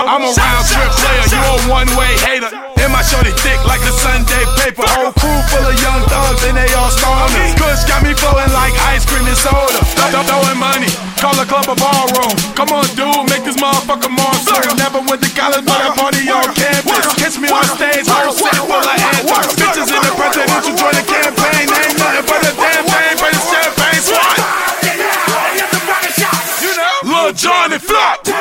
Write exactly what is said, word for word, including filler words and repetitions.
I'm a round trip player, you a one-way hater. And my shorty thick like a Sunday paper. Whole crew full of young thugs and they all stoners. Kush got me flowing like ice cream and soda. Throwing money, call a club a ballroom. Come on dude, make this motherfucker monsoon. Never went to college but I party on campus. Catch me on stage, whole set full of anthems. Bitches in the presidential joint the campaign. Ain't nothing but a damn thing for the champagne swat. You know, Lil Jon and Flop.